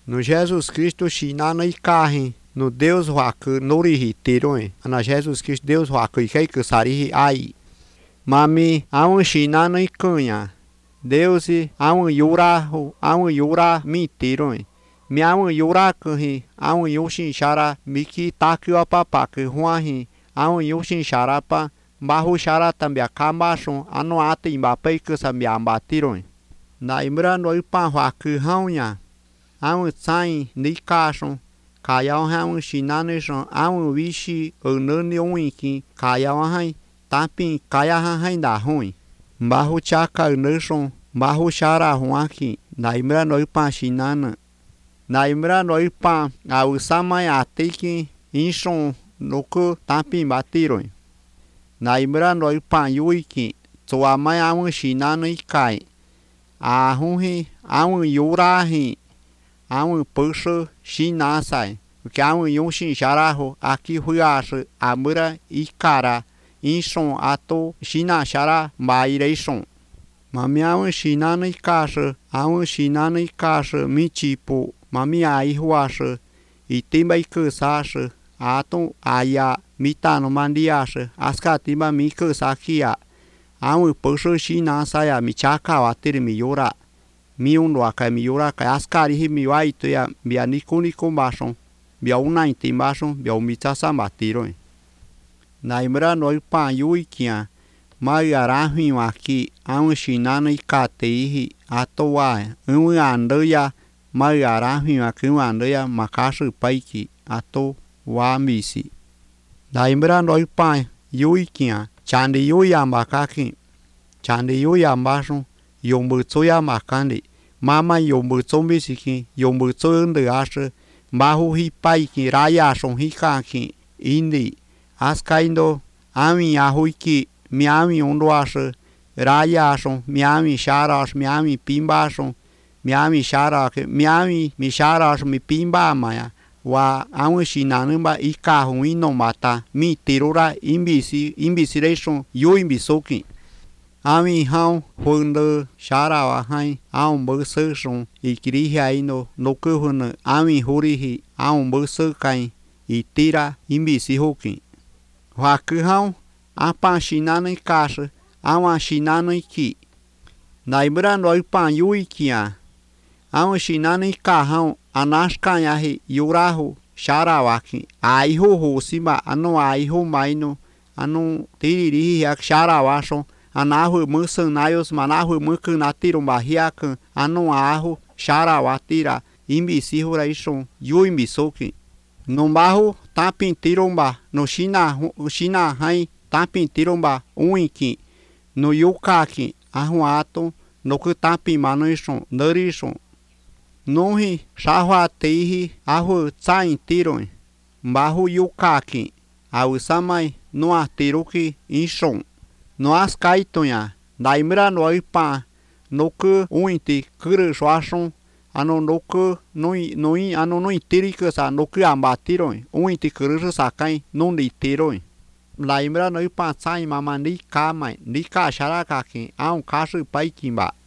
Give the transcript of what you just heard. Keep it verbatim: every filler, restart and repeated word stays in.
no Jesus Cristo Shina no Ikahi, no Deus Waka Norihi Tiroi, na Jesus Cristo Deus Waka Ikai Kusarihi Ai. Mami, aun Shina no Ikanha, Deus aun Yura, aun Yura mi Tiroi. Mi aun Yura Kahi, aun Yoshin Shara, Miki Takua Papaka Huahi, aun Yoshin Sharapa, Bahu Shara também Kambashon, Anuata Imbapai Kusambiamba Tiroi. Na Imra no Ipan Waka Haunya. Aun Tsai Nikashon, Kayao Haun Shinanishon, Aun Wishi, Unani Winki, Kayao Hai, Tapin Kayahan da Hui. Bahu Chaka Nishon, Bahu Shara Huaki, Naimra no Ipan Shinana. Naimra no Ipan, Ausama Atiki, Inshon, Noku, Tapin Batiroi. Naimra no Ipan Yuiki, Tuamai Aun Shinano Ikai. Ahunhi, Aun Yurahi. Aun Pusho Shinasai, que aun Yonshin Sharaho, aqui Huyash, Amura Ikara, Inshon Ato, Shina Shara, Maireshon. Mami aun Shinano Ikash, aun Shinano Ikash, Michipo, Mami Aihuash, Itimba Ikusash, Aton Aya, Mitano Mandiash, Askatima Mikusakia, Aun Pusho Shinasaya, Michaka, Watir Miura. Mi un waka mi yura ka askari hi mi waito ya mi anikuni kumbashon mi una intimashon mi umitasa matiro na imra no ipan yuikia mai arahi waki aun shinano ikateihi atowa un andoya mai arahi waki andoya makasu paiki ato wa misi na imra no ipan yuikia chandi yuya makaki chandi yuya mbashon Yombutsoya makandi, mama yombutsomi siki, yombutso de ashe, mahu hi paiki, raya son hikaki, indi, askaindo, ami ahuiki, miami ondo ashe, raya son, miami sharash, miami pimba son, miami sharak, miami mi sharash mi pimba maya, wa amu shinanumba ikahu ino mata, mi tirura imbisi, imbisiration, yo imbisoki. Ami hao hundo sharawa hai aun bursung ikirihi aino nokuhun ami hurihi aun bursukai itira imbisi hoki. Waku hao apa shinano ikash awa shinano iki. Naibra no ipan yuikia. Aun shinano ikahao anashkanyahi yurahu sharawaki. Aiho hosima anu aiho maino anu tiririhi yak sharawashon. Anahu musan nayos manahu mukun atirum bahiakan anu ahu sharawatira imbisi huraishon yu imbisoki. No bahu tapin tirumba no shina shina hai tapin tirumba uiki no yukaki ahu ato no kutapin manuishon narishon. Nohi shahwateihi ahu tsain tiroi bahu yukaki ausamai no atiruki inshon. No askaitonya, naimra no ipa, no ku uinti kuru shwashon, ano no ku noi noi ano noi tirikasa no ku ambatiroi, uinti kuru sakai no ni tiroi. Naimra no ipa tsai mama ni kamai, ni ka sharakaki, aun kasu paikimba.